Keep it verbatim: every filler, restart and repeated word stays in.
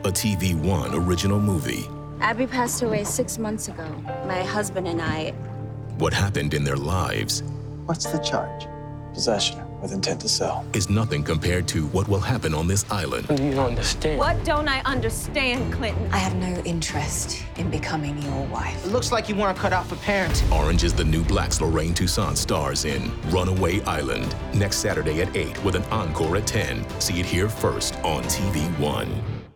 a T V One original movie. Abby passed away six months ago. My husband and I... What happened in their lives... What's the charge? Possession with intent to sell. ...is nothing compared to what will happen on this island. You don't understand. What don't I understand, Clinton? I have no interest in becoming your wife. It looks like you weren't cut out for parenting. Orange is the New Black's Lorraine Toussaint stars in Runaway Island. Next Saturday at eight with an encore at ten. See it here first on T V One.